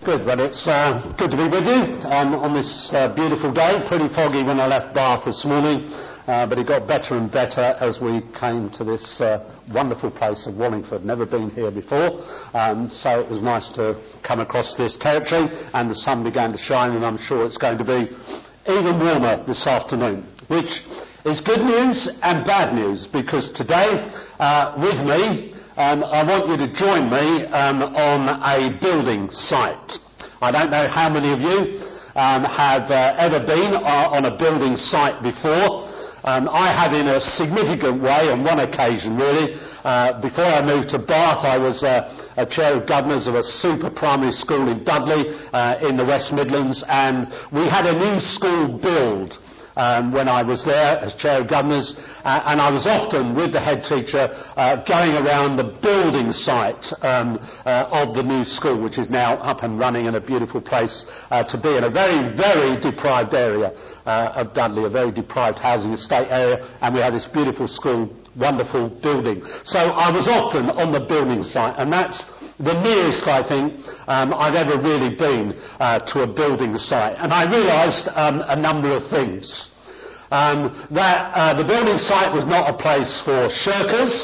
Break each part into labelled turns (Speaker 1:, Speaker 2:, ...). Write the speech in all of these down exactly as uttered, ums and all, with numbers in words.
Speaker 1: Good, well it's uh, good to be with you um, on this uh, beautiful day. Pretty foggy when I left Bath this morning, uh, but it got better and better as we came to this uh, wonderful place of Wallingford. Never been here before, um, so it was nice to come across this territory, and the sun began to shine, and I'm sure it's going to be even warmer this afternoon, which is good news and bad news, because today uh, with me Um, I want you to join me um, on a building site. I don't know how many of you um, have uh, ever been uh, on a building site before. Um, I have in a significant way, on one occasion really. Uh, before I moved to Bath, I was uh, a chair of governors of a super primary school in Dudley uh, in the West Midlands, and we had a new school build Um, when I was there as chair of governors, uh, and I was often with the head teacher uh, going around the building site um, uh, of the new school, which is now up and running and a beautiful place uh, to be in, a very, very deprived area uh, of Dudley, a very deprived housing estate area, and we had this beautiful school, wonderful building. So I was often on the building site, and that's the nearest, I think, um, I've ever really been uh, to a building site. And I realised um, a number of things. Um, that uh, the building site was not a place for shirkers,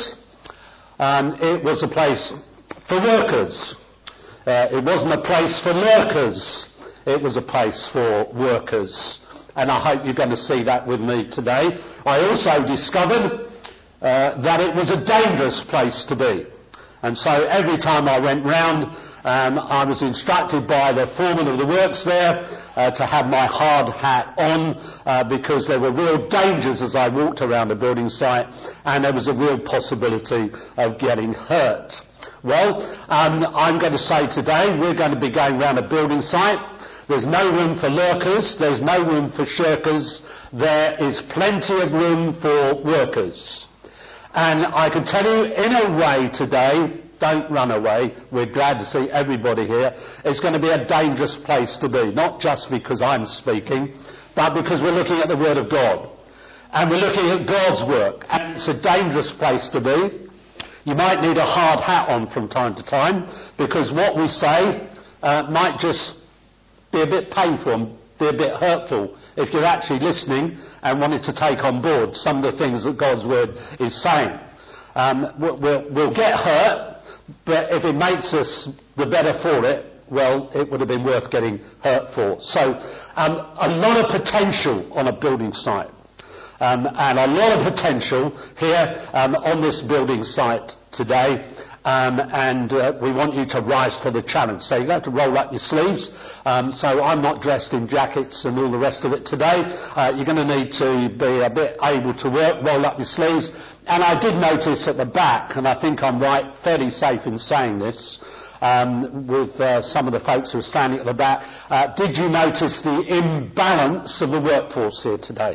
Speaker 1: um, it was a place for workers. Uh, it wasn't a place for lurkers, it was a place for workers. And I hope you're going to see that with me today. I also discovered uh, that it was a dangerous place to be. And so every time I went round, um, I was instructed by the foreman of the works there uh, to have my hard hat on uh, because there were real dangers as I walked around the building site, and there was a real possibility of getting hurt. Well, um, I'm going to say today we're going to be going around a building site. There's no room for lurkers, there's no room for shirkers, there is plenty of room for workers. And I can tell you, in a way today, don't run away, we're glad to see everybody here, it's going to be a dangerous place to be, not just because I'm speaking, but because we're looking at the Word of God. And we're looking at God's work, and it's a dangerous place to be. You might need a hard hat on from time to time, because what we say uh, might just be a bit painful and be a bit hurtful if you're actually listening and wanted to take on board some of the things that God's Word is saying. Um, we'll, we'll get hurt, but if it makes us the better for it, well, it would have been worth getting hurt for. So um, a lot of potential on a building site, um, and a lot of potential here um, on this building site today. Um, and uh, we want you to rise to the challenge. So you have to roll up your sleeves. Um, so I'm not dressed in jackets and all the rest of it today. Uh, you're going to need to be a bit able to work, roll up your sleeves. And I did notice at the back, and I think I'm right, fairly safe in saying this, um, with uh, some of the folks who are standing at the back, uh, did you notice the imbalance of the workforce here today?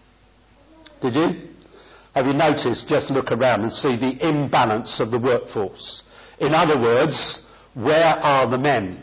Speaker 1: Did you? Have you noticed, just look around and see the imbalance of the workforce? In other words, where are the men?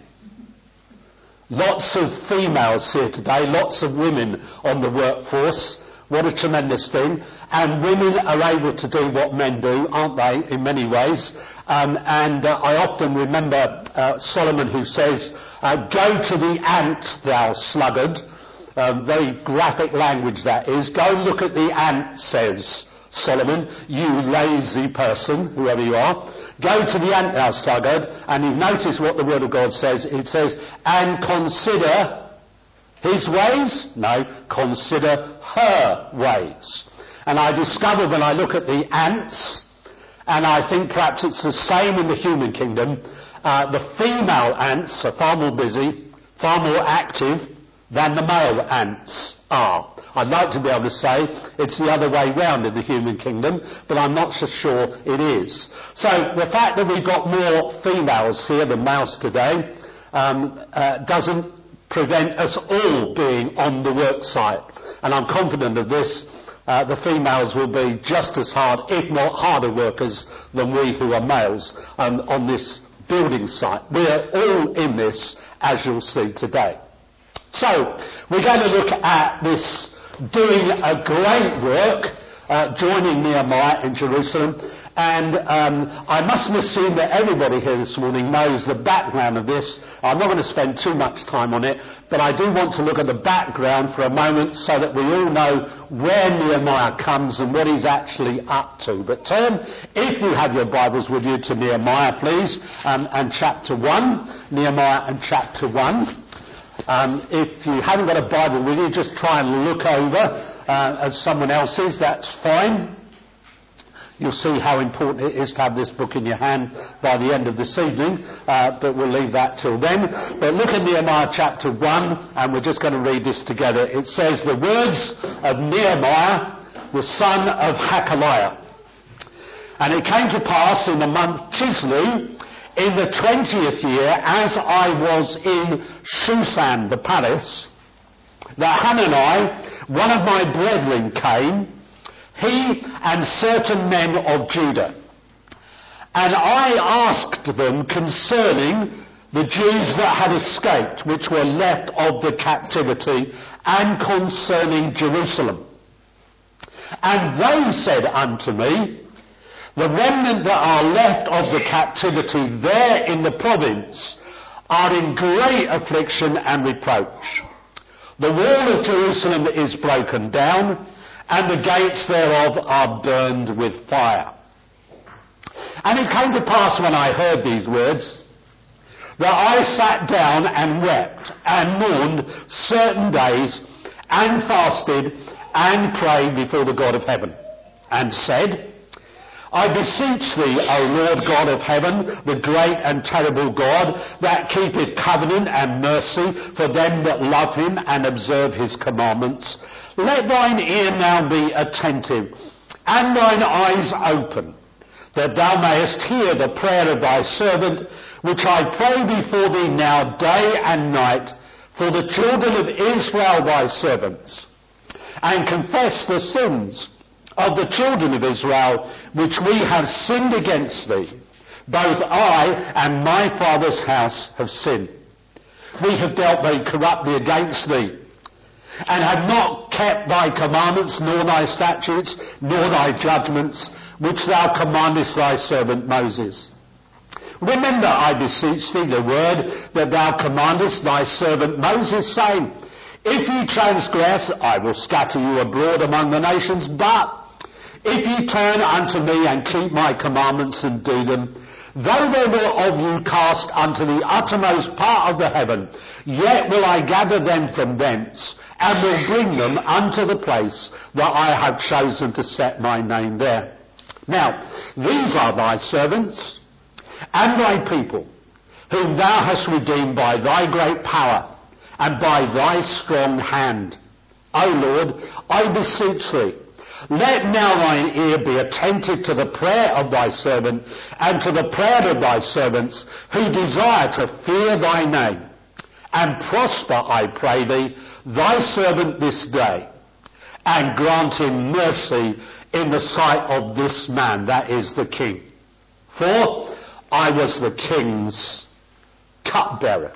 Speaker 1: Lots of females here today, lots of women on the workforce. What a tremendous thing. And women are able to do what men do, aren't they, in many ways. Um, and uh, I often remember uh, Solomon, who says, uh, go to the ant, thou sluggard. Um, very graphic language that is. Go and look at the ant, says Solomon, you lazy person, whoever you are. Go to the ant, thou sluggard, and you notice what the Word of God says. It says, and consider his ways? No, consider her ways. And I discover when I look at the ants, and I think perhaps it's the same in the human kingdom, uh, the female ants are far more busy, far more active than the male ants are. I'd like to be able to say it's the other way round in the human kingdom, but I'm not so sure it is. So the fact that we've got more females here than males today um, uh, doesn't prevent us all being on the work site. And I'm confident of this. Uh, the females will be just as hard, if not harder workers than we who are males um, on this building site. We're all in this, as you'll see today. So, we're going to look at this doing a great work, uh, joining Nehemiah in Jerusalem, And um, I mustn't assume that everybody here this morning knows the background of this. I'm not going to spend too much time on it, but I do want to look at the background for a moment so that we all know where Nehemiah comes and what he's actually up to. But turn, if you have your Bibles with you, to Nehemiah, please, um, and chapter one. Nehemiah and chapter one. Um, if you haven't got a Bible with you, just try and look over uh, at someone else's. That's fine. You'll see how important it is to have this book in your hand by the end of this evening, uh, but we'll leave that till then. But look at Nehemiah chapter one, and we're just going to read this together. It says, "The words of Nehemiah, the son of Hakaliah. And it came to pass in the month Chislev, in the twentieth year, as I was in Shushan, the palace, that Hanani, one of my brethren, came, he and certain men of Judah. And I asked them concerning the Jews that had escaped, which were left of the captivity, and concerning Jerusalem. And they said unto me, the remnant that are left of the captivity there in the province are in great affliction and reproach. The wall of Jerusalem is broken down, and the gates thereof are burned with fire. And it came to pass when I heard these words, that I sat down and wept, and mourned certain days, and fasted, and prayed before the God of heaven, and said, I beseech thee, O Lord God of heaven, the great and terrible God, that keepeth covenant and mercy for them that love him and observe his commandments, let thine ear now be attentive, and thine eyes open, that thou mayest hear the prayer of thy servant, which I pray before thee now day and night, for the children of Israel thy servants, and confess the sins of the children of Israel, which we have sinned against thee. Both I and my father's house have sinned. We have dealt very corruptly against thee, and have not kept thy commandments, nor thy statutes, nor thy judgments, which thou commandest thy servant Moses. Remember, I beseech thee, the word that thou commandest thy servant Moses, saying, if ye transgress, I will scatter you abroad among the nations, but if ye turn unto me and keep my commandments and do them, though they were of you cast unto the uttermost part of the heaven, yet will I gather them from thence, and will bring them unto the place that I have chosen to set my name there. Now, these are thy servants, and thy people, whom thou hast redeemed by thy great power, and by thy strong hand. O Lord, I beseech thee, let now thine ear be attentive to the prayer of thy servant, and to the prayer of thy servants, who desire to fear thy name. And prosper, I pray thee, thy servant this day, and grant him mercy in the sight of this man, that is the king. For I was the king's cupbearer.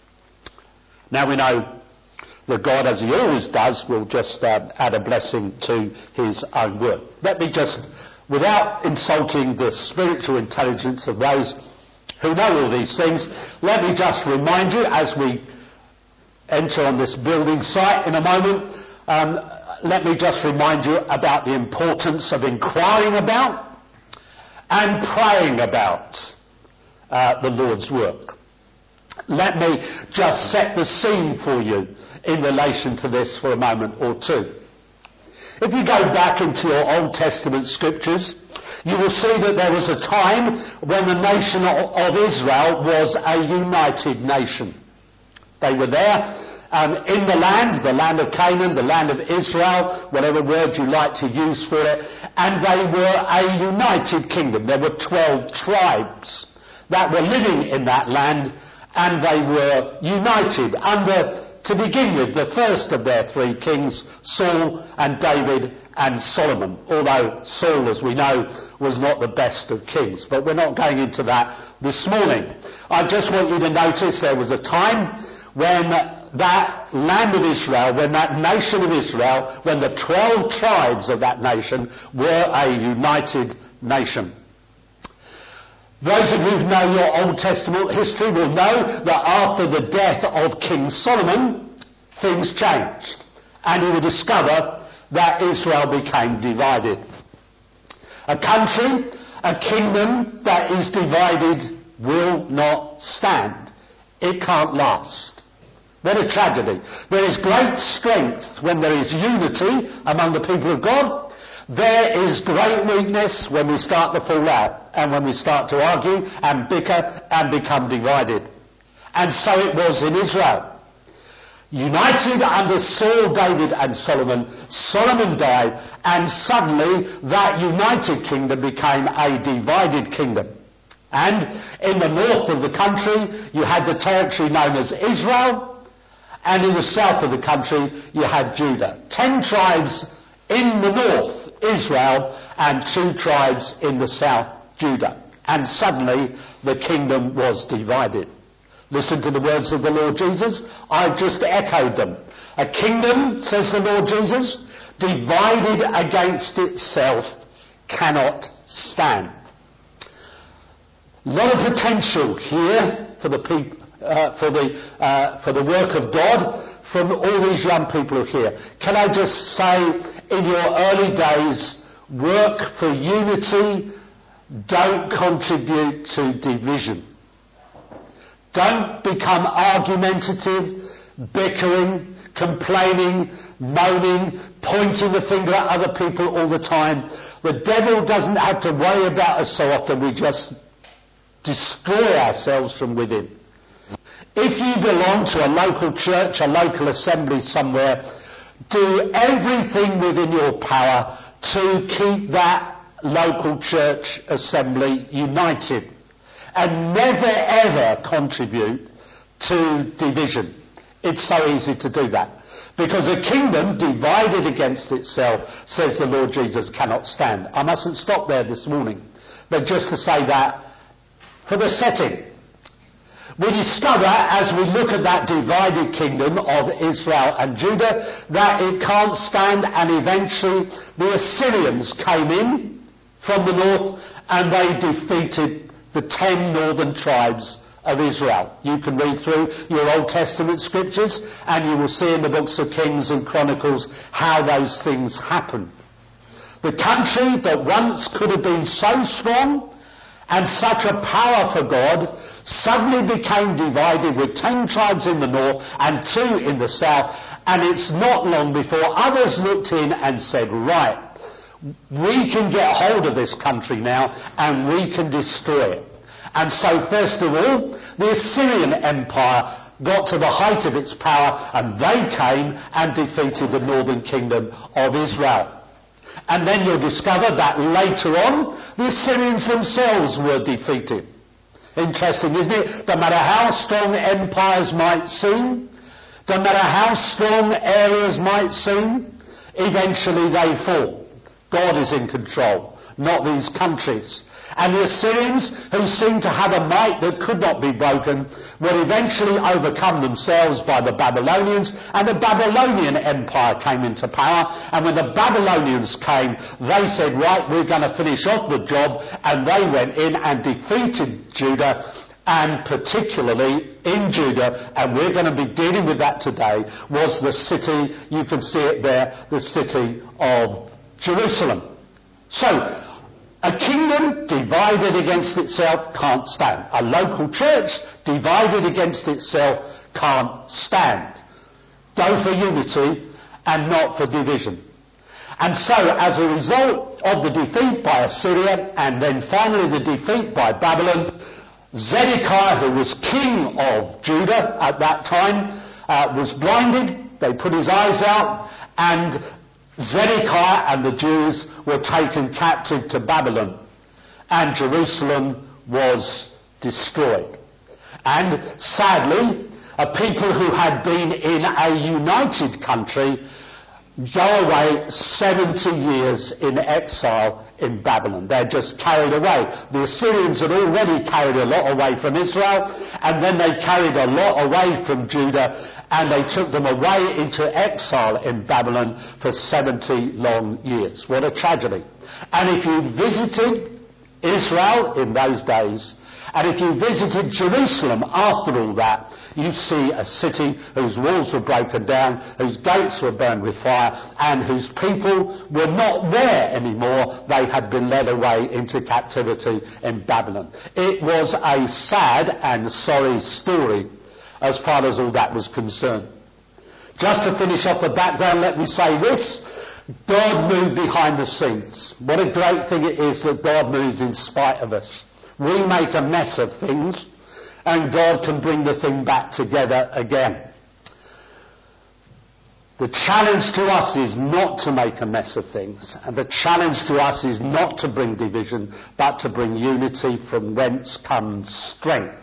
Speaker 1: Now we know that God, as he always does, will just uh, add a blessing to his own word. Let me just, without insulting the spiritual intelligence of those who know all these things, let me just remind you, as we enter on this building site in a moment, um, let me just remind you about the importance of inquiring about and praying about uh, the Lord's work. Let me just set the scene for you in relation to this for a moment or two. If you go back into your Old Testament scriptures, you will see that there was a time when the nation of Israel was a united nation. They were there um, in the land, the land of Canaan, the land of Israel, whatever word you like to use for it, and they were a united kingdom. There were twelve tribes that were living in that land, and they were united under, to begin with, the first of their three kings, Saul and David and Solomon. Although Saul, as we know, was not the best of kings. But we're not going into that this morning. I just want you to notice there was a time when that land of Israel, when that nation of Israel, when the twelve tribes of that nation were a united nation. Those of you who know your Old Testament history will know that after the death of King Solomon, things changed. And you will discover that Israel became divided. A country, a kingdom that is divided will not stand. It can't last. What a tragedy. There is great strength when there is unity among the people of God. There is great weakness when we start to fall out and when we start to argue and bicker and become divided. And so it was in Israel. United under Saul, David and Solomon, Solomon died, and suddenly that united kingdom became a divided kingdom. And in the north of the country you had the territory known as Israel, and in the south of the country you had Judah. Ten tribes in the north, Israel, and two tribes in the south, Judah. And suddenly the kingdom was divided. Listen to the words of the Lord Jesus. I've just echoed them. A kingdom, says the Lord Jesus, divided against itself cannot stand. A lot of potential here for the people, uh, for the uh, for the work of God from all these young people here. Can I just say, in your early days, work for unity. Don't contribute to division. Don't become argumentative, bickering, complaining, moaning, pointing the finger at other people all the time. The devil doesn't have to worry about us so often. We just destroy ourselves from within. If you belong to a local church, a local assembly somewhere, do everything within your power to keep that local church assembly united. And never ever contribute to division. It's so easy to do that. Because a kingdom divided against itself, says the Lord Jesus, cannot stand. I mustn't stop there this morning. But just to say that for the setting. We discover, as we look at that divided kingdom of Israel and Judah, that it can't stand, and eventually the Assyrians came in from the north and they defeated the ten northern tribes of Israel. You can read through your Old Testament scriptures and you will see in the books of Kings and Chronicles how those things happened. The country that once could have been so strong and such a power for God suddenly became divided with ten tribes in the north and two in the south, and it's not long before others looked in and said, right, we can get hold of this country now and we can destroy it. And so first of all, the Assyrian Empire got to the height of its power, and they came and defeated the northern kingdom of Israel. And then you'll discover that later on, the Assyrians themselves were defeated. Interesting, isn't it? No matter how strong empires might seem, no matter how strong areas might seem, eventually they fall. God is in control, not these countries. And the Assyrians, who seemed to have a might that could not be broken, were eventually overcome themselves by the Babylonians, and the Babylonian Empire came into power. And when the Babylonians came, they said, right, we're going to finish off the job, and they went in and defeated Judah, and particularly in Judah, and we're going to be dealing with that today, was the city, you can see it there, the city of Jerusalem. So, a kingdom divided against itself can't stand. A local church divided against itself can't stand. Go for unity and not for division. And so, as a result of the defeat by Assyria and then finally the defeat by Babylon, Zedekiah, who was king of Judah at that time, uh, was blinded. They put his eyes out, and Zedekiah and the Jews were taken captive to Babylon, and Jerusalem was destroyed. And sadly, a people who had been in a united country go away seventy years in exile in Babylon. They're just carried away. The Assyrians had already carried a lot away from Israel, and then they carried a lot away from Judah, and they took them away into exile in Babylon for seventy long years. What a tragedy. And if you'd visited Israel in those days. And if you visited Jerusalem after all that, you see a city whose walls were broken down, whose gates were burned with fire, and whose people were not there anymore. They had been led away into captivity in Babylon. It was a sad and sorry story as far as all that was concerned. Just to finish off the background, let me say this. God moved behind the scenes. What a great thing it is that God moves in spite of us. We make a mess of things, and God can bring the thing back together again. The challenge to us is not to make a mess of things, and the challenge to us is not to bring division, but to bring unity from whence comes strength.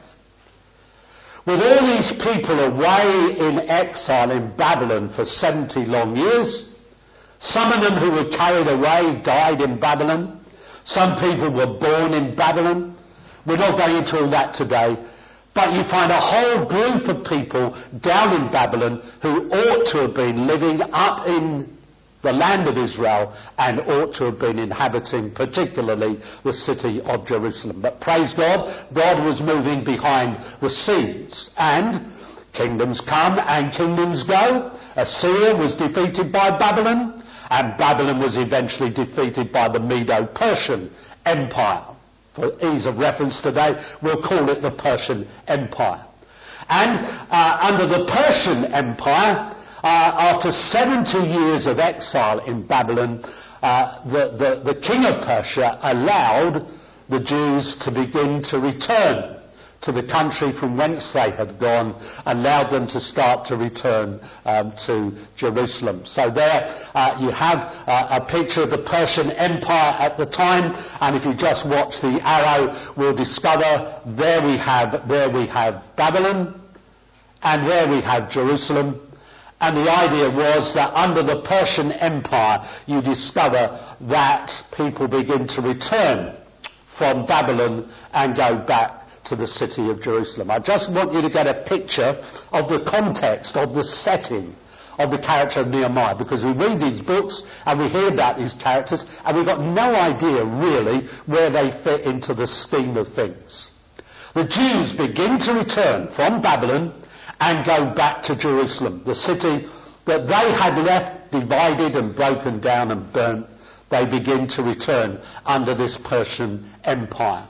Speaker 1: With all these people away in exile in Babylon for seventy long years, some of them who were carried away died in Babylon. Some people were born in Babylon. We're not going into all that today. But you find a whole group of people down in Babylon who ought to have been living up in the land of Israel and ought to have been inhabiting particularly the city of Jerusalem. But praise God, God was moving behind the scenes. And kingdoms come and kingdoms go. Assyria was defeated by Babylon, and Babylon was eventually defeated by the Medo-Persian Empire. For ease of reference today, we'll call it the Persian Empire. And uh, under the Persian Empire, uh, after seventy years of exile in Babylon, uh, the, the, the king of Persia allowed the Jews to begin to return to the country from whence they had gone, allowed them to start to return um, to Jerusalem. So there uh, you have uh, a picture of the Persian Empire at the time, and if you just watch the arrow, we'll discover there we have, there we have Babylon, and there we have Jerusalem. And the idea was that under the Persian Empire, you discover that people begin to return from Babylon and go back to the city of Jerusalem. I just want you to get a picture of the context, of the setting of the character of Nehemiah, because we read these books and we hear about these characters and we've got no idea really where they fit into the scheme of things. The Jews begin to return from Babylon and go back to Jerusalem, the city that they had left divided and broken down and burnt. They begin to return under this Persian Empire.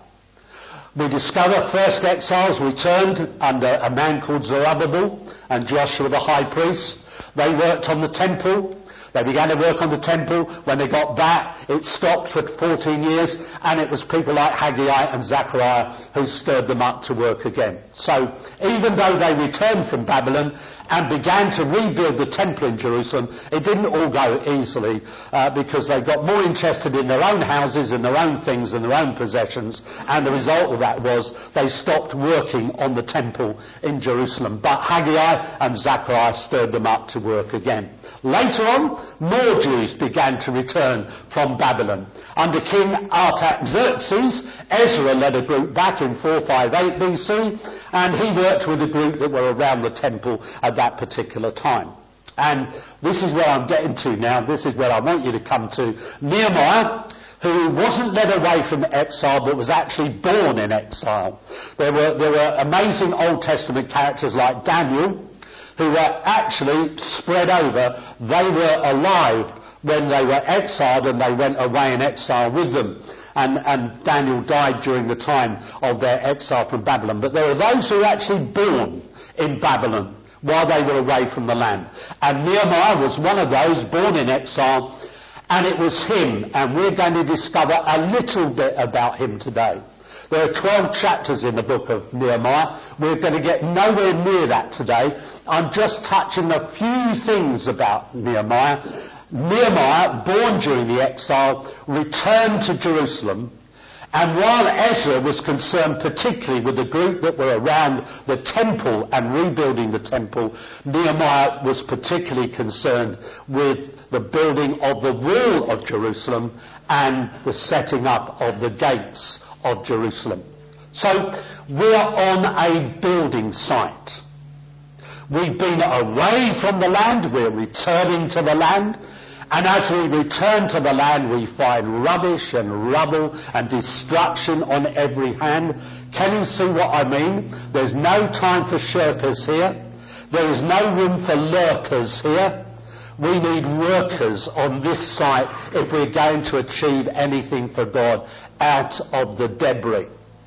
Speaker 1: We discover first exiles returned under a man called Zerubbabel and Joshua the high priest. They worked on the temple. They began to work on the temple. When they got back, it stopped for fourteen years, and it was people like Haggai and Zechariah who stirred them up to work again. So even though they returned from Babylon and began to rebuild the temple in Jerusalem, it didn't all go easily uh, because they got more interested in their own houses and their own things and their own possessions, and the result of that was they stopped working on the temple in Jerusalem. But Haggai and Zechariah stirred them up to work again. Later on, more Jews began to return from Babylon. Under King Artaxerxes, Ezra led a group back in four fifty-eight B C, and he worked with a group that were around the temple at that particular time. And this is where I'm getting to now. This is where I want you to come to. Nehemiah, who wasn't led away from exile but was actually born in exile. There were, there were amazing Old Testament characters like Daniel, who were actually spread over. They were alive when they were exiled, and they went away in exile with them. And, and Daniel died during the time of their exile from Babylon. But there are those who were actually born in Babylon while they were away from the land. And Nehemiah was one of those born in exile, and it was him. And we're going to discover a little bit about him today. There are twelve chapters in the book of Nehemiah. We're going to get nowhere near that today. I'm just touching a few things about Nehemiah. Nehemiah, born during the exile, returned to Jerusalem. And while Ezra was concerned particularly with the group that were around the temple and rebuilding the temple, Nehemiah was particularly concerned with the building of the wall of Jerusalem and the setting up of the gates of Jerusalem. So we're on a building site. We've been away from the land, we're returning to the land, And as we return to the land, we find rubbish and rubble and destruction on every hand. Can you see what I mean? There's no time for shirkers here. There is no room for lurkers here. We need workers on this site if we're going to achieve anything for God out of the debris.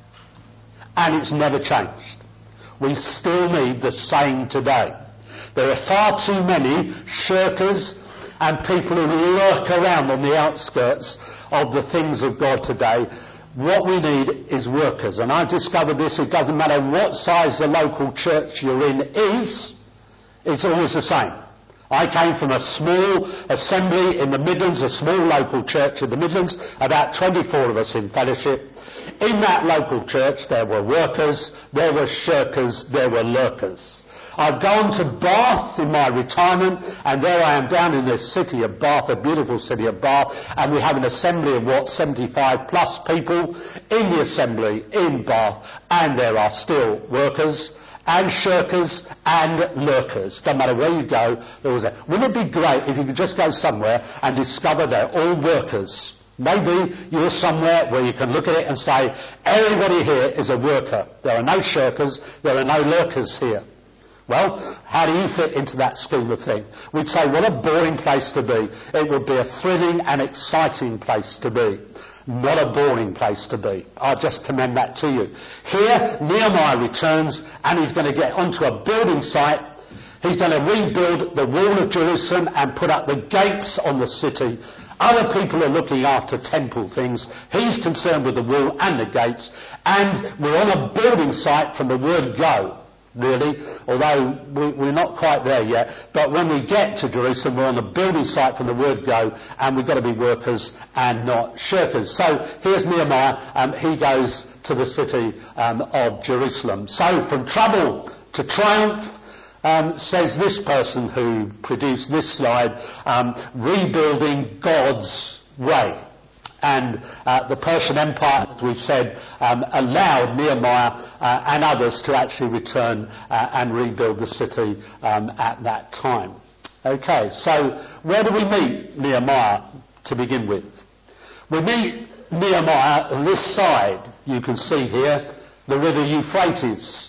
Speaker 1: And it's never changed. We still need the same today. There are far too many shirkers and people who lurk around on the outskirts of the things of God today. What we need is workers. And I've discovered this, it doesn't matter what size the local church you're in is, it's always the same. I came from a small assembly in the Midlands, a small local church in the Midlands, about twenty-four of us in fellowship. In that local church there were workers, there were shirkers, there were lurkers. I've gone to Bath in my retirement, and there I am down in the city of Bath, a beautiful city of Bath, and we have an assembly of what, seventy-five plus people in the assembly in Bath, and there are still workers and shirkers and lurkers. Doesn't matter where you go, there was a... Wouldn't it be great if you could just go somewhere and discover they're all workers? Maybe you're somewhere where you can look at it and say, everybody here is a worker. There are no shirkers, there are no lurkers here. Well, how do you fit into that scheme of thing? We'd say, what a boring place to be. It would be a thrilling and exciting place to be. Not a boring place to be. I just commend that to you. Here, Nehemiah returns and he's going to get onto a building site. He's going to rebuild the wall of Jerusalem and put up the gates on the city. Other people are looking after temple things. He's concerned with the wall and the gates. And we're on a building site from the word go. Really, although we, we're not quite there yet. But when we get to Jerusalem, we're on the building site from the word go, and we've got to be workers and not shirkers. So here's Nehemiah, um, he goes to the city um, of Jerusalem. So from trouble to triumph, um, says this person who produced this slide, um, rebuilding God's way. And uh, the Persian Empire, as we've said, um, allowed Nehemiah uh, and others to actually return uh, and rebuild the city um, at that time. Okay, so where do we meet Nehemiah to begin with? We meet Nehemiah on this side, you can see here, the river Euphrates.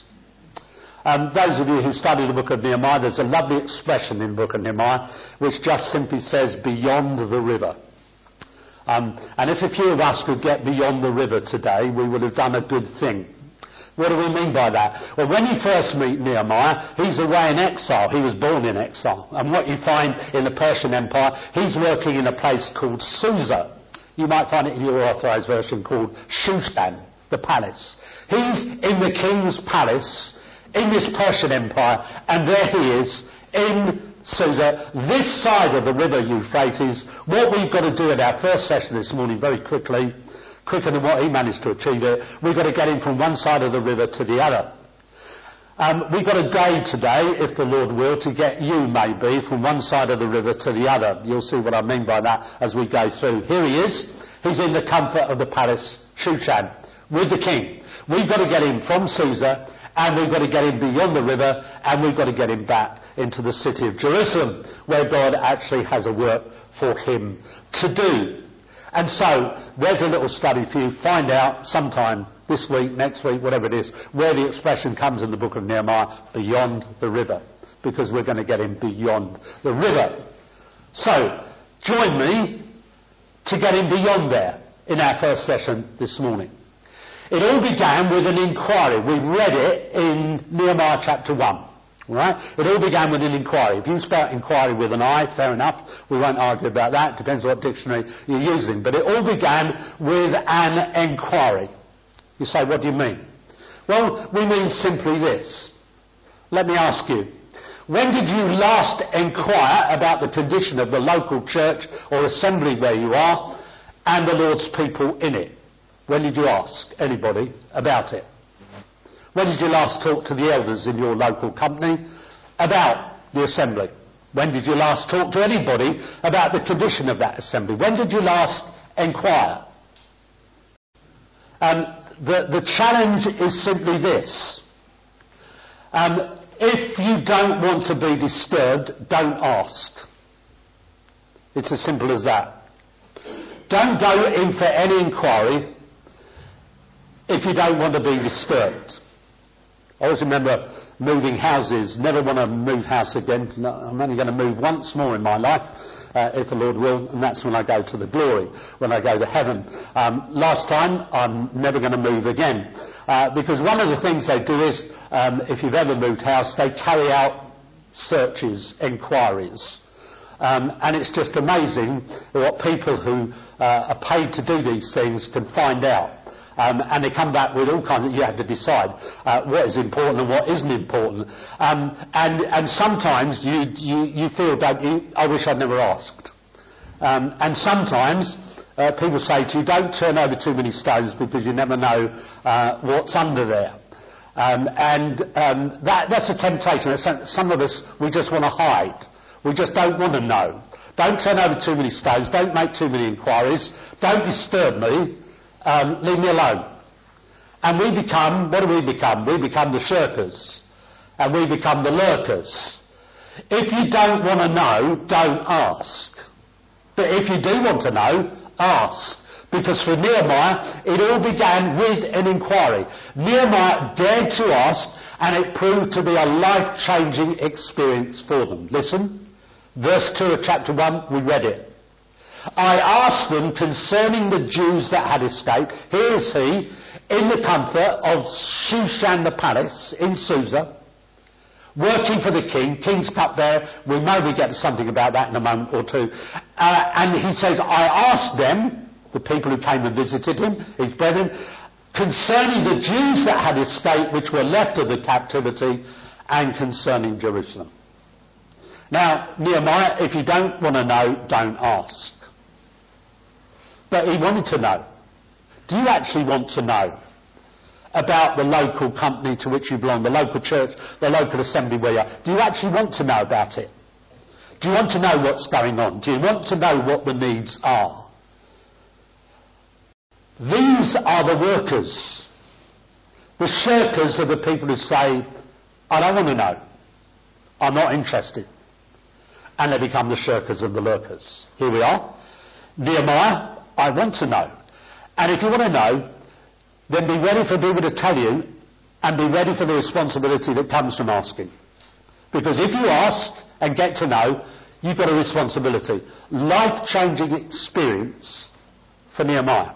Speaker 1: Um, those of you who study the book of Nehemiah, there's a lovely expression in the book of Nehemiah which just simply says, beyond the river. Um, and if a few of us could get beyond the river today, we would have done a good thing. What do we mean by that? Well, when you first meet Nehemiah, he's away in exile. He was born in exile. And what you find in the Persian Empire, he's working in a place called Susa. You might find it in your authorised version called Shushan, the palace. He's in the king's palace in this Persian Empire, and there he is in Susa, this side of the river Euphrates. What we've got to do in our first session this morning, very quickly, quicker than what he managed to achieve it, we've got to get him from one side of the river to the other. Um, we've got a day today, if the Lord will, to get you maybe from one side of the river to the other. You'll see what I mean by that as we go through. Here he is. He's in the comfort of the palace, Shushan, with the king. We've got to get him from Susa, and we've got to get him beyond the river, and we've got to get him back into the city of Jerusalem, where God actually has a work for him to do. And so, there's a little study for you. Find out sometime this week, next week, whatever it is, where the expression comes in the book of Nehemiah, beyond the river, because we're going to get him beyond the river. So, join me to get him beyond there in our first session this morning. It all began with an inquiry. We've read it in Nehemiah chapter one. Right? It all began with an inquiry. If you spell inquiry with an I, fair enough. We won't argue about that. Depends on what dictionary you're using. But it all began with an inquiry. You say, what do you mean? Well, we mean simply this. Let me ask you. When did you last inquire about the condition of the local church or assembly where you are and the Lord's people in it? When did you ask anybody about it? When did you last talk to the elders in your local company about the assembly? When did you last talk to anybody about the condition of that assembly? When did you last inquire? Um, the, the challenge is simply this. Um, if you don't want to be disturbed, don't ask. It's as simple as that. Don't go in for any inquiry if you don't want to be disturbed. I always remember moving houses, never want to move house again. No, I'm only going to move once more in my life, uh, if the Lord will, and that's when I go to the glory, when I go to heaven. Um, last time, I'm never going to move again. Uh, because one of the things they do is, um, if you've ever moved house, they carry out searches, inquiries. Um, and it's just amazing what people who uh, are paid to do these things can find out. Um, and they come back with all kinds of, you have to decide uh, what is important and what isn't important. Um, and, and sometimes you, you, you feel, don't you, I wish I'd never asked. Um, and sometimes uh, people say to you, don't turn over too many stones because you never know uh, what's under there. Um, and um, that, that's a temptation. Some of us, we just want to hide. We just don't want to know. Don't turn over too many stones. Don't make too many inquiries. Don't disturb me. Um, leave me alone. And we become, what do we become? We become the shirkers. And we become the lurkers. If you don't want to know, don't ask. But if you do want to know, ask. Because for Nehemiah, it all began with an inquiry. Nehemiah dared to ask, and it proved to be a life-changing experience for them. Listen. Verse two of chapter one, we read it. I asked them concerning the Jews that had escaped. Here is he, in the comfort of Shushan the palace in Susa, working for the king, king's cupbearer. We'll maybe get to something about that in a moment or two. Uh, and he says, I asked them, the people who came and visited him, his brethren, concerning the Jews that had escaped, which were left of the captivity, and concerning Jerusalem. Now, Nehemiah, if you don't want to know, don't ask. But he wanted to know. Do you actually want to know about the local company to which you belong, the local church, the local assembly where you are? Do you actually want to know about it? Do you want to know what's going on? Do you want to know what the needs are? These are the workers. The shirkers are the people who say, I don't want to know. I'm not interested. And they become the shirkers and the lurkers. Here we are. Nehemiah, I want to know. And if you want to know, then be ready for people to tell you, and be ready for the responsibility that comes from asking. Because if you ask and get to know, you've got a responsibility. Life-changing experience for Nehemiah.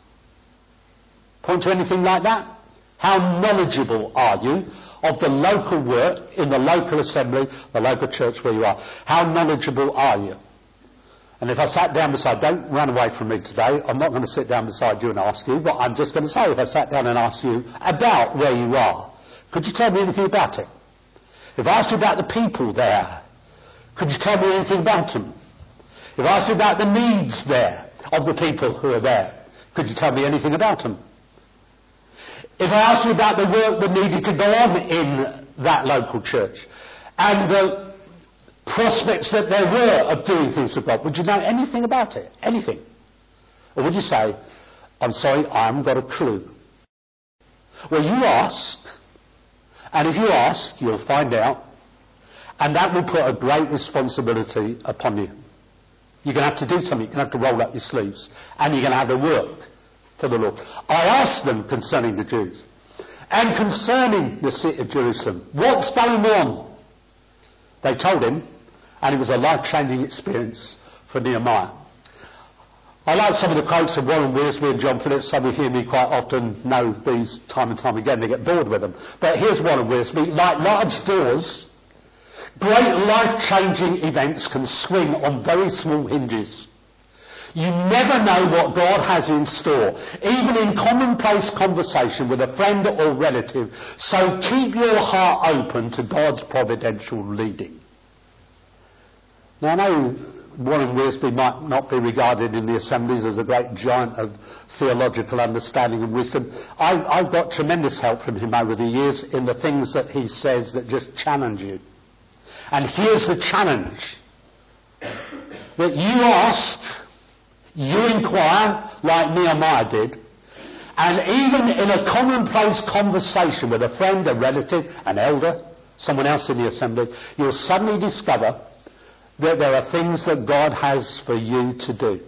Speaker 1: Point to anything like that? How knowledgeable are you of the local work in the local assembly, the local church where you are? How knowledgeable are you? And if I sat down beside, don't run away from me today, I'm not going to sit down beside you and ask you, but I'm just going to say, if I sat down and asked you about where you are, could you tell me anything about it? If I asked you about the people there, could you tell me anything about them? If I asked you about the needs there, of the people who are there, could you tell me anything about them? If I asked you about the work that needed to go on in that local church, and the prospects that there were of doing things for God, would you know anything about it? Anything? Or would you say, I'm sorry, I haven't got a clue? Well, you ask, and if you ask, you'll find out, and that will put a great responsibility upon you. You're going to have to do something. You're going to have to roll up your sleeves, and you're going to have to work for the Lord. I asked them concerning the Jews and concerning the city of Jerusalem, what's going on? They told him, and it was a life-changing experience for Nehemiah. I like some of the quotes of Warren Wiersbe and John Phillips. Some who hear me quite often know these time and time again. They get bored with them. But here's Warren Wiersbe. Like large doors, great life-changing events can swing on very small hinges. You never know what God has in store, even in commonplace conversation with a friend or relative. So keep your heart open to God's providential leading. Now, I know Warren Wiersbe might not be regarded in the assemblies as a great giant of theological understanding and wisdom. I, I've got tremendous help from him over the years in the things that he says that just challenge you. And here's the challenge. That you ask, you inquire, like Nehemiah did, and even in a commonplace conversation with a friend, a relative, an elder, someone else in the assembly, you'll suddenly discover that there are things that God has for you to do.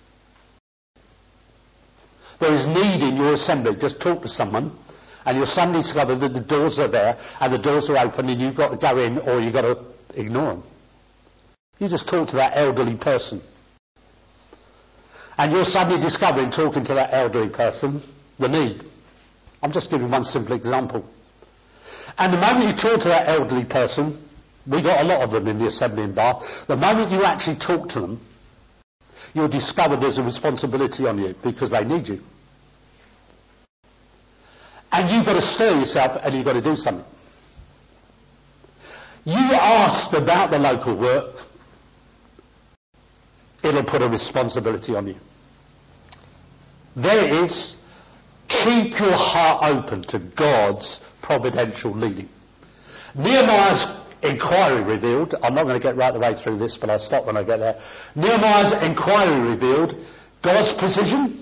Speaker 1: There is need in your assembly. Just talk to someone and you'll suddenly discover that the doors are there and the doors are open and you've got to go in or you've got to ignore them. You just talk to that elderly person. And you're suddenly discovering, talking to that elderly person, the need. I'm just giving one simple example. And the moment you talk to that elderly person, we got a lot of them in the assembly in Bath, the moment you actually talk to them, you'll discover there's a responsibility on you because they need you. And you've got to stir yourself and you've got to do something. You asked about the local work, it'll put a responsibility on you. There it is. Keep your heart open to God's providential leading. Nehemiah's inquiry revealed, I'm not going to get right the way through this, but I'll stop when I get there. Nehemiah's inquiry revealed God's position.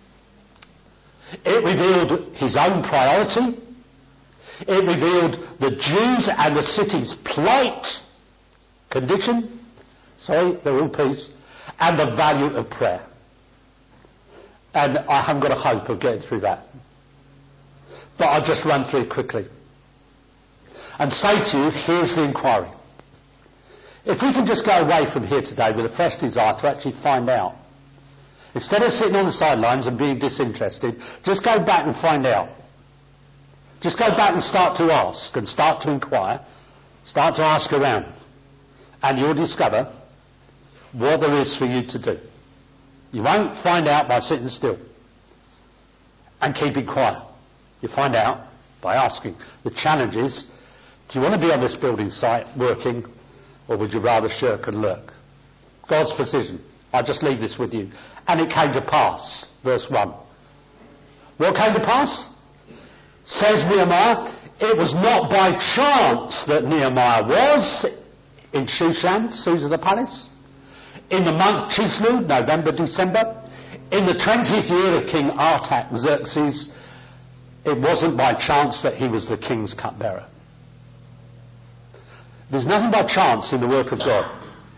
Speaker 1: It revealed his own priority. It revealed the Jews and the city's plight, condition, sorry, they're all peace, and the value of prayer. And I haven't got a hope of getting through that. But I'll just run through it quickly. And say to you, here's the inquiry. If we can just go away from here today with a fresh desire to actually find out, instead of sitting on the sidelines and being disinterested, just go back and find out. Just go back and start to ask and start to inquire, start to ask around. And you'll discover what there is for you to do. You won't find out by sitting still and keeping quiet. You find out by asking. The challenge is, do you want to be on this building site working, or would you rather shirk and lurk? God's position. I'll just leave this with you. And it came to pass, verse one. What came to pass? Says Nehemiah, it was not by chance that Nehemiah was in Shushan, Susa the palace, in the month Chislev, November, December, in the twentieth year of King Artaxerxes. It wasn't by chance that he was the king's cupbearer. There's nothing by chance in the work of God.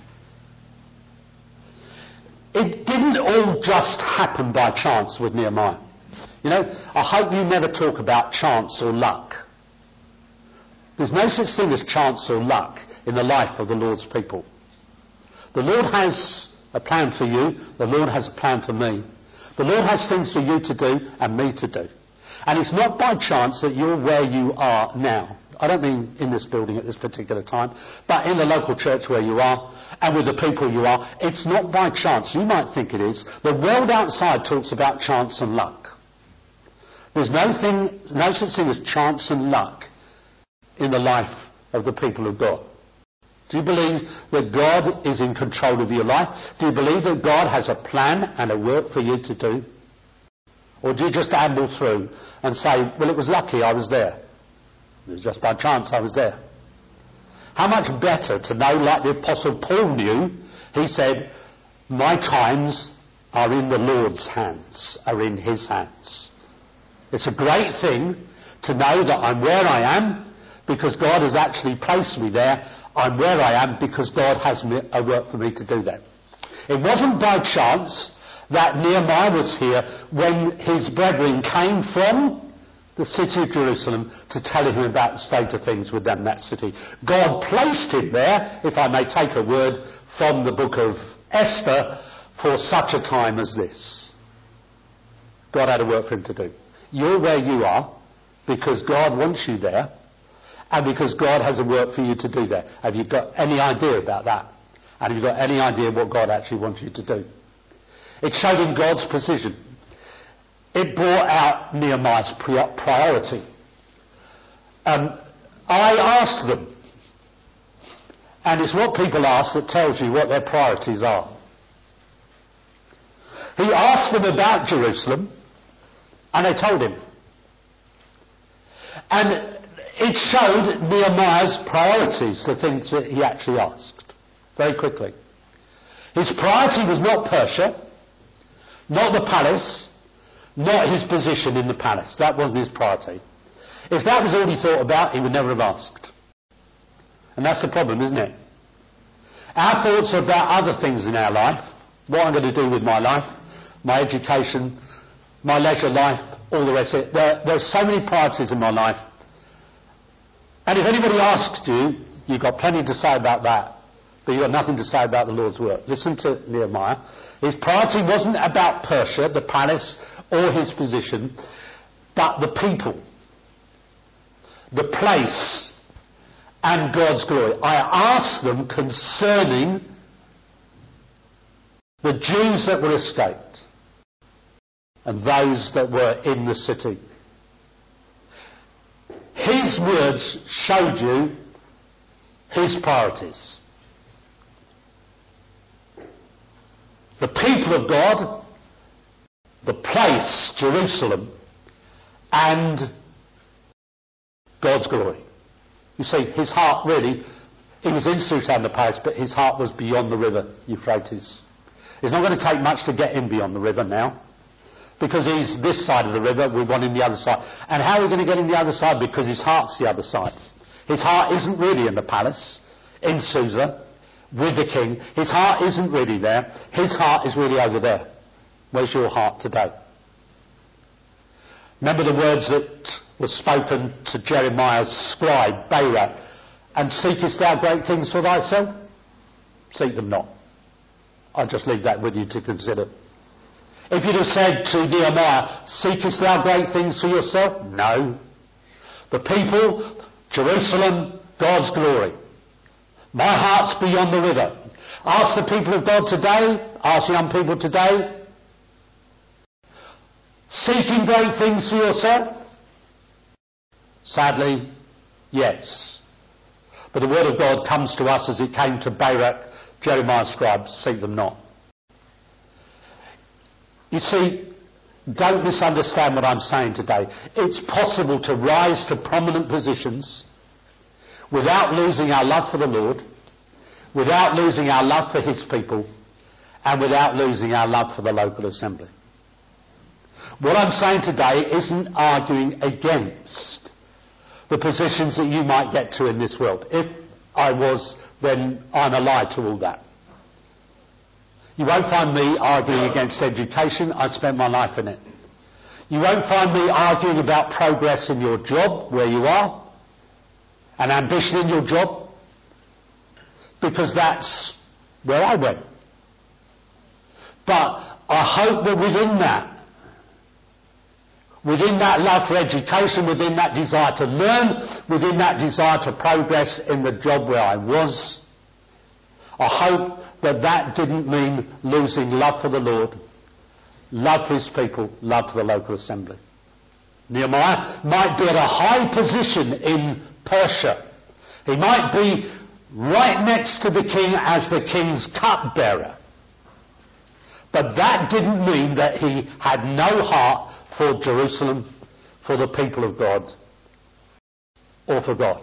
Speaker 1: It didn't all just happen by chance with Nehemiah. You know, I hope you never talk about chance or luck. There's no such thing as chance or luck in the life of the Lord's people. The Lord has a plan for you. The Lord has a plan for me. The Lord has things for you to do and me to do. And it's not by chance that you're where you are now. I don't mean in this building at this particular time, but in the local church where you are and with the people you are. It's not by chance. You might think it is. The world outside talks about chance and luck. There's no thing, no such thing as chance and luck in the life of the people of God. Do you believe that God is in control of your life? Do you believe that God has a plan and a work for you to do? Or do you just amble through and say, well, it was lucky I was there. It was just by chance I was there. How much better to know, like the Apostle Paul knew, he said, my times are in the Lord's hands, are in his hands. It's a great thing to know that I'm where I am because God has actually placed me there. I'm where I am because God has a work for me to do that. It wasn't by chance that Nehemiah was here when his brethren came from the city of Jerusalem to tell him about the state of things within that city. God placed him there, if I may take a word from the book of Esther, for such a time as this. God had a work for him to do. You're where you are because God wants you there and because God has a work for you to do there. Have you got any idea about that? And have you got any idea what God actually wants you to do? It showed him God's position. It brought out Nehemiah's priority. Um, I asked them, and it's what people ask that tells you what their priorities are. He asked them about Jerusalem, and they told him. And it showed Nehemiah's priorities, the things that he actually asked, very quickly. His priority was not Persia, not the palace, not his position in the palace. That wasn't his priority. If that was all he thought about, he would never have asked. And that's the problem, isn't it? Our thoughts are about other things in our life. What I'm going to do with my life, my education, my leisure life, all the rest of it. There, there are so many priorities in my life. And if anybody asked you, you've got plenty to say about that, but you've got nothing to say about the Lord's work. Listen to Nehemiah. His priority wasn't about Persia, the palace, or his position, but the people, the place, and God's glory. I asked them concerning the Jews that were escaped and those that were in the city. His words showed you his priorities. The people of God, the place, Jerusalem, and God's glory. You see, his heart really, he was in Susan the palace, but his heart was beyond the river Euphrates. It's not going to take much to get him beyond the river now, because he's this side of the river, we want him the other side. And how are we going to get him the other side? Because his heart's the other side. His heart isn't really in the palace, in Susa, with the king. His heart isn't really there. His heart is really over there. Where's your heart today? Remember the words that were spoken to Jeremiah's scribe, Barak, and seekest thou great things for thyself? Seek them not. I'll just leave that with you to consider. If you'd have said to Nehemiah, seekest thou great things for yourself? No. The people, Jerusalem, God's glory. My heart's beyond the river. Ask the people of God today, ask young people today, seeking great things for yourself? Sadly, yes. But the word of God comes to us as it came to Barak, Jeremiah's scribe, seek them not. You see, don't misunderstand what I'm saying today. It's possible to rise to prominent positions without losing our love for the Lord, without losing our love for his people, and without losing our love for the local assembly. What I'm saying today isn't arguing against the positions that you might get to in this world. If I was, then I'm a lie to all that. You won't find me arguing against education. I spent my life in it. You won't find me arguing about progress in your job, where you are, and ambition in your job, because that's where I went. But I hope that within that, within that love for education, within that desire to learn, within that desire to progress in the job where I was, I hope that that didn't mean losing love for the Lord, love for his people, love for the local assembly. Nehemiah might be at a high position in Persia. He might be right next to the king as the king's cupbearer. But that didn't mean that he had no heart for Jerusalem, for the people of God, or for God.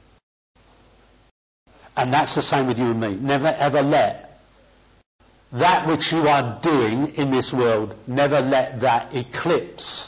Speaker 1: And that's the same with you and me. Never ever let that which you are doing in this world, never let that eclipse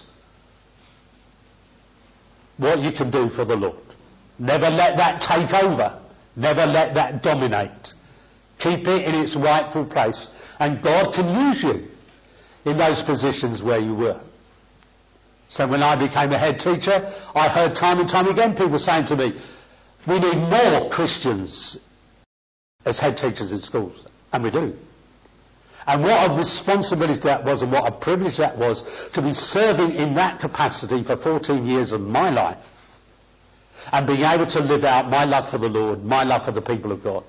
Speaker 1: what you can do for the Lord. Never let that take over. Never let that dominate. Keep it in its rightful place. And God can use you in those positions where you were. So when I became a head teacher, I heard time and time again people saying to me, we need more Christians as head teachers in schools. And we do. And what a responsibility that was, and what a privilege that was, to be serving in that capacity for fourteen years of my life, and being able to live out my love for the Lord, my love for the people of God,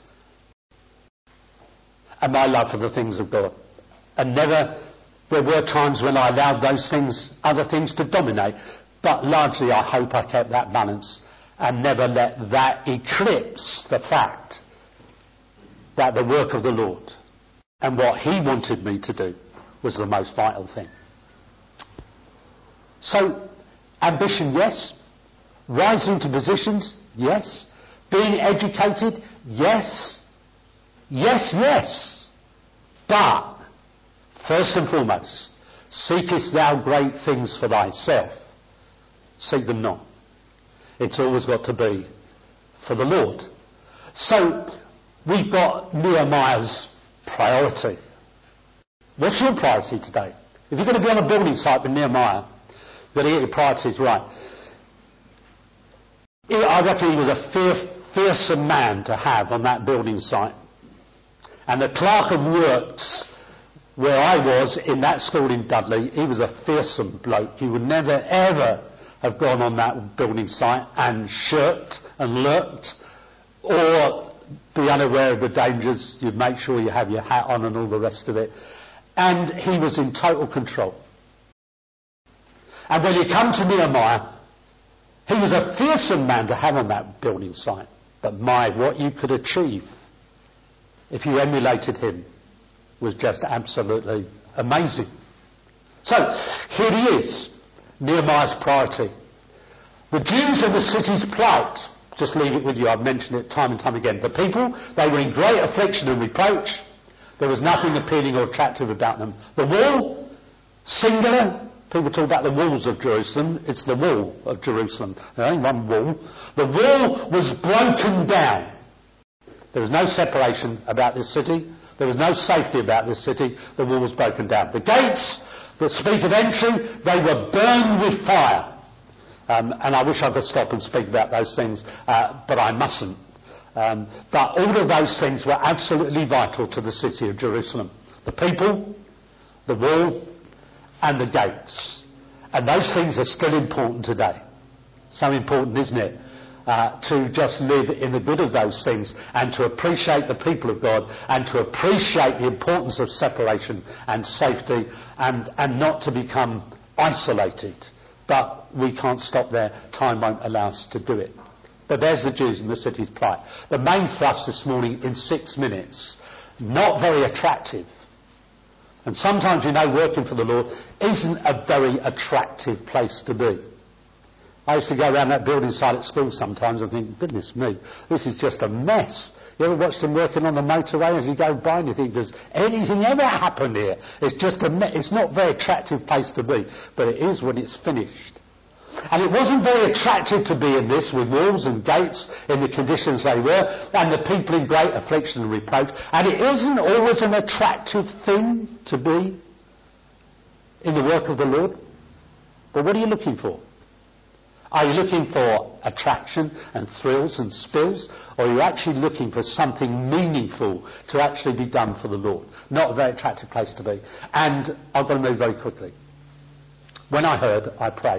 Speaker 1: and my love for the things of God. And never, there were times when I allowed those things, other things to dominate, but largely I hope I kept that balance and never let that eclipse the fact that the work of the Lord and what he wanted me to do was the most vital thing. So, ambition, yes. Rising to positions, yes. Being educated, yes. Yes, yes. But, first and foremost, seekest thou great things for thyself? Seek them not. It's always got to be for the Lord. So, we've got Nehemiah's priority. What's your priority today? If you're going to be on a building site with Nehemiah, you've got to get your priorities right. I reckon he was a fear, fearsome man to have on that building site. And the clerk of works, where I was in that school in Dudley, he was a fearsome bloke. He would never ever have gone on that building site and shirked and lurked, or be unaware of the dangers. You'd make sure you have your hat on and all the rest of it. And he was in total control. And when you come to Nehemiah, he was a fearsome man to have on that building site. But my, what you could achieve if you emulated him was just absolutely amazing. So, here he is, Nehemiah's priority. The Jews and the city's plight, just leave it with you, I've mentioned it time and time again. The people, they were in great affliction and reproach. There was nothing appealing or attractive about them. The wall, singular. People talk about the walls of Jerusalem. It's the wall of Jerusalem. There ain't one wall. The wall was broken down. There was no separation about this city. There was no safety about this city. The wall was broken down. The gates that speak of entry, they were burned with fire. Um, and I wish I could stop and speak about those things, uh, but I mustn't. Um, but all of those things were absolutely vital to the city of Jerusalem. The people, the wall, and the gates. And those things are still important today. So important, isn't it? Uh, to just live in the good of those things and to appreciate the people of God and to appreciate the importance of separation and safety and, and not to become isolated. But we can't stop there. Time won't allow us to do it. But there's the Jews and the city's plight. The main thrust this morning in six minutes, not very attractive. And sometimes, you know, working for the Lord isn't a very attractive place to be. I used to go around that building site at school sometimes and think, goodness me, this is just a mess. You ever watched them working on the motorway as you go by and you think, does anything ever happen here? It's just a me- it's not a very attractive place to be, but it is when it's finished. And it wasn't very attractive to be in this with walls and gates in the conditions they were and the people in great affliction and reproach. And it isn't always an attractive thing to be in the work of the Lord. But what are you looking for? Are you looking for attraction and thrills and spills? Or are you actually looking for something meaningful to actually be done for the Lord? Not a very attractive place to be. And I've got to move very quickly. When I heard, I prayed.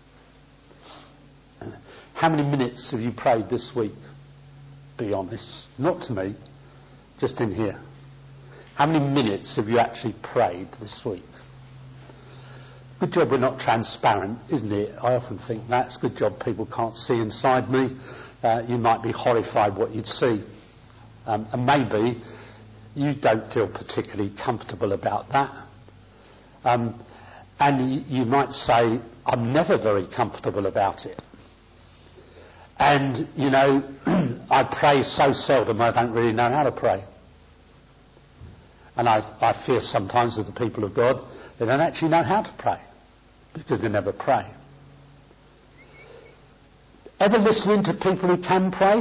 Speaker 1: How many minutes have you prayed this week? Be honest. Not to me, just in here. How many minutes have you actually prayed this week? Good job we're not transparent, isn't it? I often think that's good job people can't see inside me. Uh, you might be horrified what you'd see. Um, and maybe you don't feel particularly comfortable about that. Um, and you, you might say, I'm never very comfortable about it. And, you know, I pray so seldom I don't really know how to pray. And I, I fear sometimes that the people of God, they don't actually know how to pray because they never pray. Ever listening to people who can pray?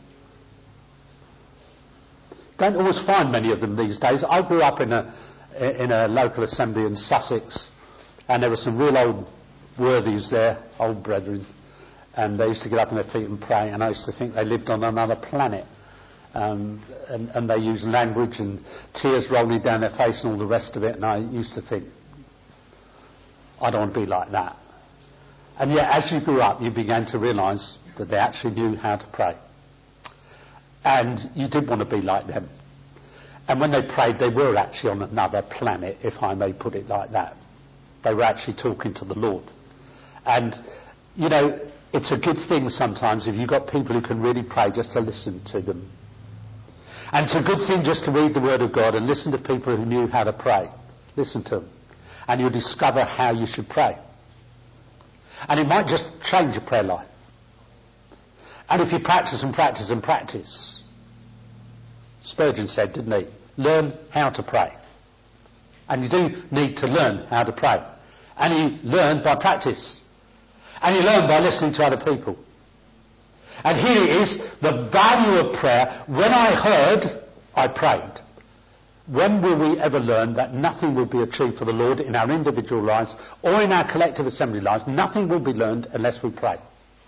Speaker 1: Don't always find many of them these days. I grew up in a, in a local assembly in Sussex, and there were some real old worthies there, old brethren. And they used to get up on their feet and pray, and I used to think they lived on another planet. Um, and, and they used language and tears rolling down their face and all the rest of it, and I used to think, I don't want to be like that. And yet, as you grew up, you began to realise that they actually knew how to pray. And you did want to be like them. And when they prayed, they were actually on another planet, if I may put it like that. They were actually talking to the Lord. And, you know, it's a good thing sometimes if you've got people who can really pray just to listen to them. And it's a good thing just to read the Word of God and listen to people who knew how to pray. Listen to them. And you'll discover how you should pray. And it might just change your prayer life. And if you practice and practice and practice, Spurgeon said, didn't he? Learn how to pray. And you do need to learn how to pray. And you learn by practice. And you learn by listening to other people. And here it is, the value of prayer. When I heard, I prayed. When will we ever learn that nothing will be achieved for the Lord in our individual lives or in our collective assembly lives? Nothing will be learned unless we pray.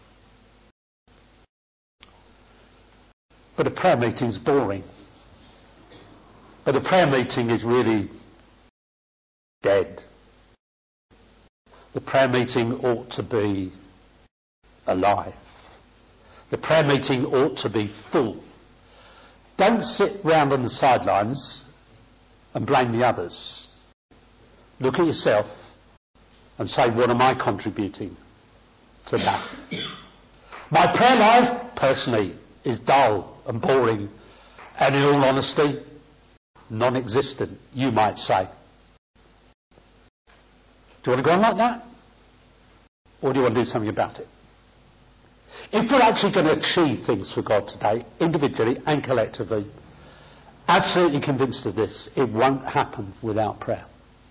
Speaker 1: But a prayer meeting is boring. But a prayer meeting is really dead. The prayer meeting ought to be alive. The prayer meeting ought to be full. Don't sit round on the sidelines and blame the others. Look at yourself and say, what am I contributing to that? My prayer life, personally, is dull and boring, and in all honesty, non-existent, you might say. Do you want to go on like that? Or do you want to do something about it? If we're actually going to achieve things for God today, individually and collectively, absolutely convinced of this, it won't happen without prayer.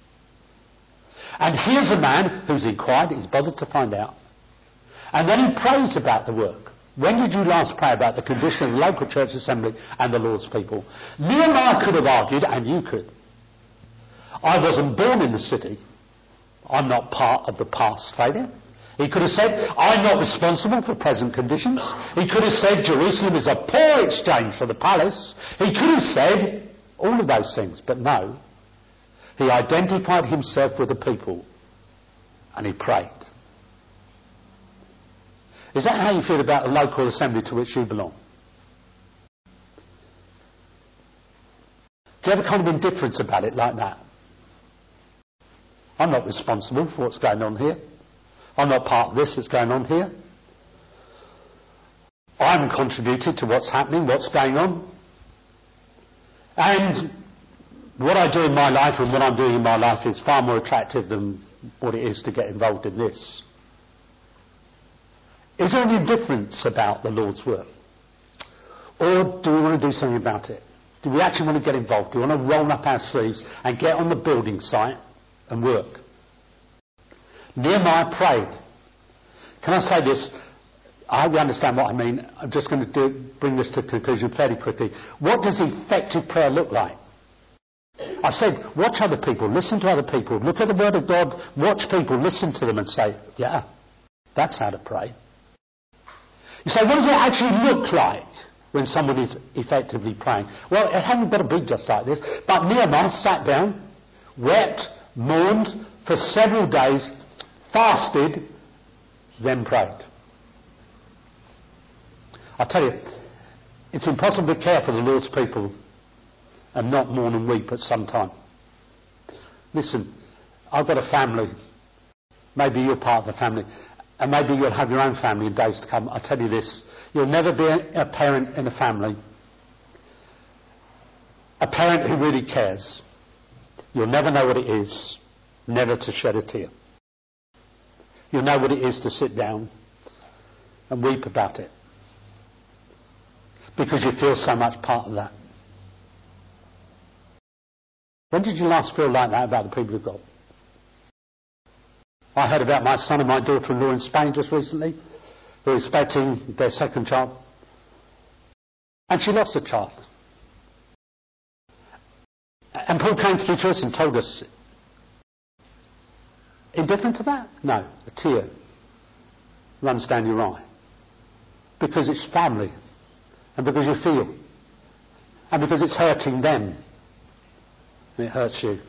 Speaker 1: And here's a man who's inquired, he's bothered to find out, and then he prays about the work. When did you last pray about the condition of the local church assembly and the Lord's people? Nehemiah could have argued, and you could, I wasn't born in the city, I'm not part of the past failure. He could have said, I'm not responsible for present conditions. He could have said, Jerusalem is a poor exchange for the palace. He could have said all of those things, but no. He identified himself with the people and he prayed. Is that how you feel about the local assembly to which you belong? Do you have a kind of indifference about it like that? I'm not responsible for what's going on here. I'm not part of this that's going on here. I haven't contributed to what's happening, what's going on. And what I do in my life and what I'm doing in my life is far more attractive than what it is to get involved in this. Is there any difference about the Lord's work? Or do we want to do something about it? Do we actually want to get involved? Do we want to roll up our sleeves and get on the building site and work? Nehemiah prayed. Can I say this? I hope you understand what I mean. I'm just going to do, bring this to a conclusion fairly quickly. What does effective prayer look like? I've said, watch other people, listen to other people, look at the Word of God, watch people, listen to them and say, yeah, that's how to pray. You say, what does it actually look like when someone is effectively praying? Well, it hasn't got to be just like this. But Nehemiah sat down, wept, mourned for several days, fasted, then prayed. I tell you, it's impossible to care for the Lord's people and not mourn and weep at some time. Listen, I've got a family. Maybe you're part of the family. And maybe you'll have your own family in days to come. I tell you this, you'll never be a, a parent in a family. A parent who really cares. You'll never know what it is never to shed a tear. You'll know what it is to sit down and weep about it. Because you feel so much part of that. When did you last feel like that about the people of God? I heard about my son and my daughter-in-law in Spain just recently, who are expecting their second child. And she lost a child. And Paul came through to us and told us, indifferent to that? No, a tear runs down your eye. Because it's family. And because you feel. And because it's hurting them. And it hurts you.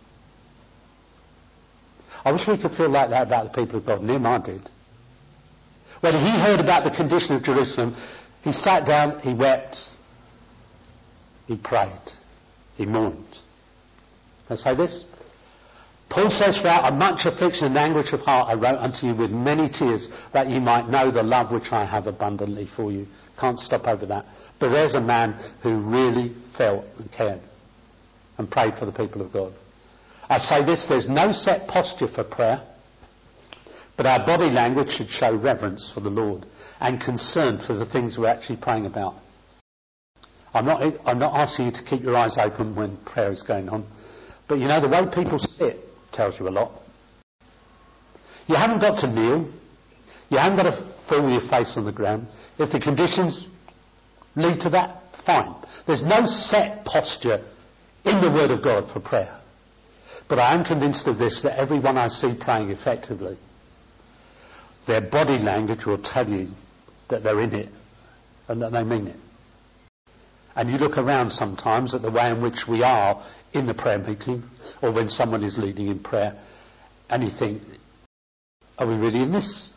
Speaker 1: I wish we could feel like that about the people of God. Nehemiah did. When he heard about the condition of Jerusalem, he sat down, he wept, he prayed, he mourned. Can I say this? Paul says, for out of much affliction and anguish of heart I wrote unto you with many tears, that ye might know the love which I have abundantly for you. Can't stop over that. But there's a man who really felt and cared and prayed for the people of God. I say this, there's no set posture for prayer, but our body language should show reverence for the Lord and concern for the things we're actually praying about. I'm not, I'm not asking you to keep your eyes open when prayer is going on, but you know, the way people sit tells you a lot. You haven't got to kneel. You haven't got to fall with your face on the ground. If the conditions lead to that, fine. There's no set posture in the Word of God for prayer. But I am convinced of this, that everyone I see praying effectively, their body language will tell you that they're in it and that they mean it. And you look around sometimes at the way in which we are in the prayer meeting, or when someone is leading in prayer, and you think, are we really in this?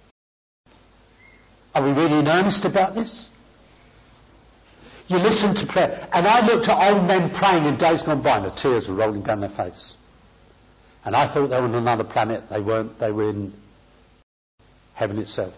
Speaker 1: Are we really in earnest about this? You listen to prayer. And I looked at old men praying in days gone by, and the tears were rolling down their face. And I thought they were on another planet. They weren't. They were in heaven itself.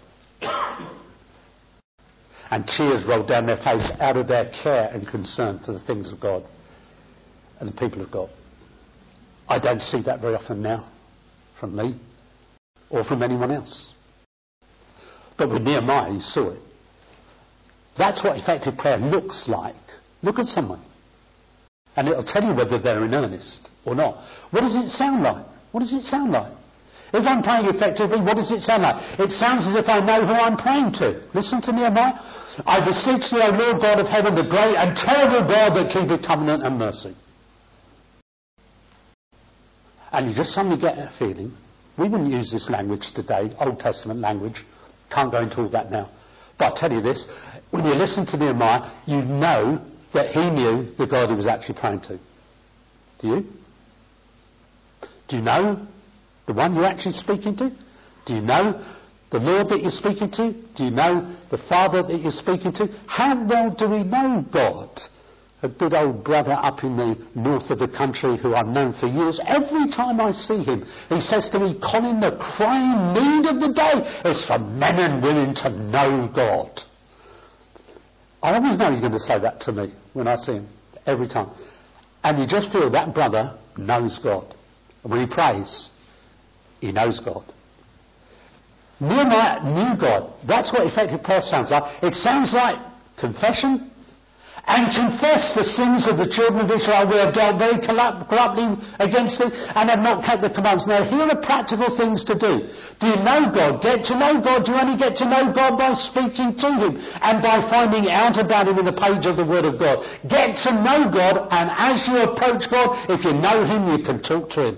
Speaker 1: And tears rolled down their face out of their care and concern for the things of God and the people of God. I don't see that very often now from me or from anyone else. But with Nehemiah, you saw it. That's what effective prayer looks like. Look at someone, and it'll tell you whether they're in earnest or not. What does it sound like? What does it sound like? If I'm praying effectively, what does it sound like? It sounds as if I know who I'm praying to. Listen to Nehemiah. I beseech thee, O Lord God of heaven, the great and terrible God that keepeth covenant and mercy. And you just suddenly get a feeling. We wouldn't use this language today, Old Testament language. Can't go into all that now. But I'll tell you this, when you listen to Nehemiah, you know that he knew the God he was actually praying to. Do you? Do you know the one you're actually speaking to? Do you know the Lord that you're speaking to? Do you know the Father that you're speaking to? How well do we know God? A good old brother up in the north of the country who I've known for years. Every time I see him, he says to me, Colin, the crying need of the day is for men and women to know God. I always know he's going to say that to me when I see him, every time. And you just feel that brother knows God. And when he prays, he knows God. Nehemiah knew God. That's what effective prayer sounds like. It sounds like confession, and confess the sins of the children of Israel. We have dealt very corruptly against them and have not kept the commandments. Now, here are practical things to do. Do you know God? Get to know God. You only get to know God by speaking to Him and by finding out about Him in the page of the Word of God. Get to know God, and as you approach God, if you know Him, you can talk to Him.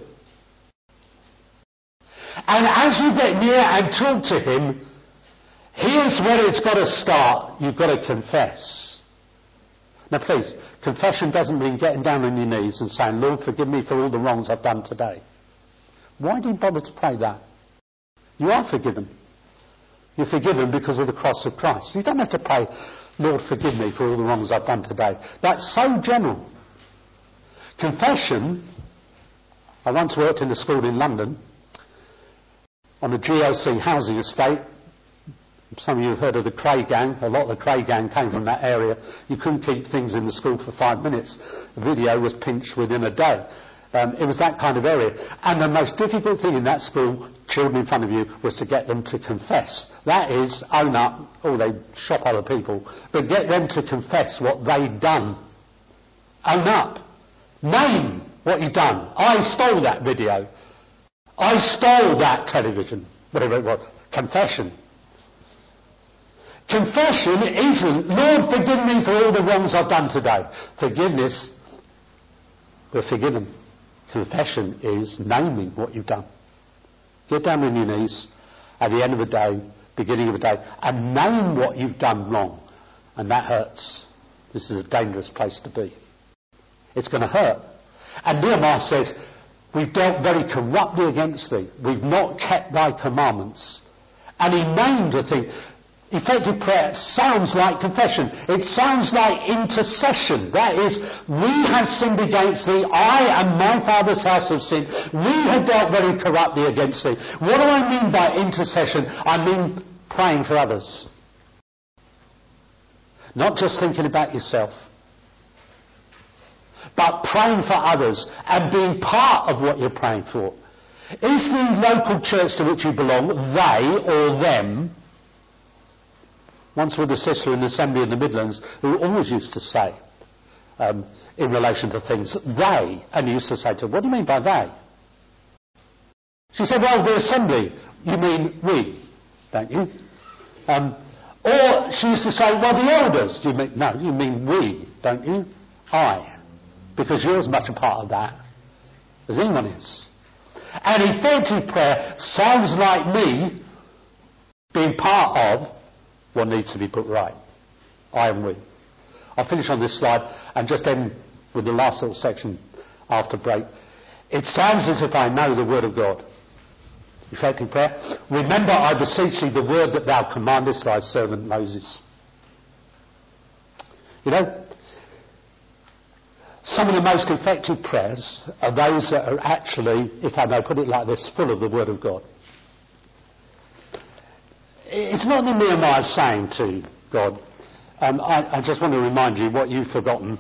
Speaker 1: And as you get near and talk to Him, here's where it's got to start. You've got to confess. Now please, confession doesn't mean getting down on your knees and saying, Lord, forgive me for all the wrongs I've done today. Why do you bother to pray that? You are forgiven. You're forgiven because of the cross of Christ. You don't have to pray, Lord, forgive me for all the wrongs I've done today. That's so general. Confession, I once worked in a school in London on a G L C housing estate. Some of you have heard of the Cray Gang. A lot of the Cray Gang came from that area. You couldn't keep things in the school for five minutes. The video was pinched within a day. Um, it was that kind of area. And the most difficult thing in that school, children in front of you, was to get them to confess. That is, own up, or they shop other people, but get them to confess what they'd done. Own up. Name what you've done. I stole that video. I stole that television. Whatever it was. Confession. Confession isn't, Lord, forgive me for all the wrongs I've done today. Forgiveness, we're forgiven. Confession is naming what you've done. Get down on your knees at the end of the day, beginning of the day, and name what you've done wrong. And that hurts. This is a dangerous place to be. It's going to hurt. And Nehemiah says, we've dealt very corruptly against thee. We've not kept thy commandments. And he named a thing. Effective prayer sounds like confession. It sounds like intercession. That is, we have sinned against thee. I and my father's house have sinned. We have dealt very corruptly against thee. What do I mean by intercession? I mean praying for others. Not just thinking about yourself, but praying for others and being part of what you're praying for. Is the local church to which you belong they or them? Once with a sister in the assembly in the Midlands who always used to say, um, in relation to things, they, and he used to say to her, what do you mean by they? She said, well, the assembly, you mean we, don't you? Um, or she used to say, well, the elders. Do you mean, no, you mean we, don't you? I. Because you're as much a part of that as anyone is. And effective prayer sounds like me being part of what needs to be put right. I and we. I'll finish on this slide and just end with the last little section after break. It sounds as if I know the word of God. Effective prayer. Remember, I beseech thee, the word that thou commandest thy servant Moses. You know, some of the most effective prayers are those that are actually, if I may put it like this, full of the word of God. It's not that Nehemiah is saying to God, um, I, I just want to remind you what you've forgotten.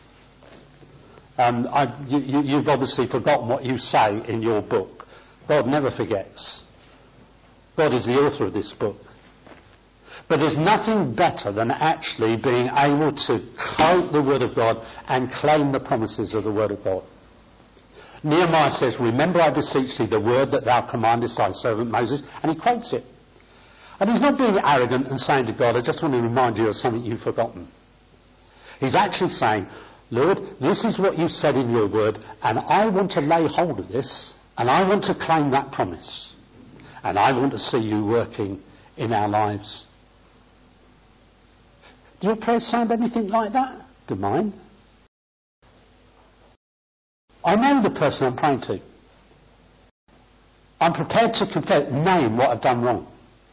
Speaker 1: Um, I, you, you, you've obviously forgotten what you say in your book. God never forgets. God is the author of this book. But there's nothing better than actually being able to quote the word of God and claim the promises of the word of God. Nehemiah says, remember, I beseech thee, the word that thou commandest thy servant Moses, and he quotes it. And he's not being arrogant and saying to God, I just want to remind you of something you've forgotten. He's actually saying, Lord, this is what you said in your word, and I want to lay hold of this, and I want to claim that promise, and I want to see you working in our lives. Do your prayers sound anything like that? Do mine? I know the person I'm praying to. I'm prepared to confess, name what I've done wrong.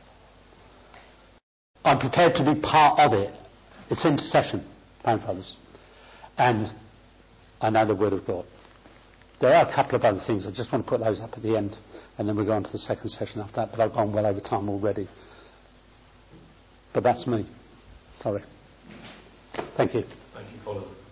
Speaker 1: I'm prepared to be part of it. It's intercession, praying for others. And I know the word of God. There are a couple of other things. I just want to put those up at the end, and then we'll go on to the second session after that. But I've gone well over time already. But that's me. Sorry. Thank you.
Speaker 2: Thank you, Colin.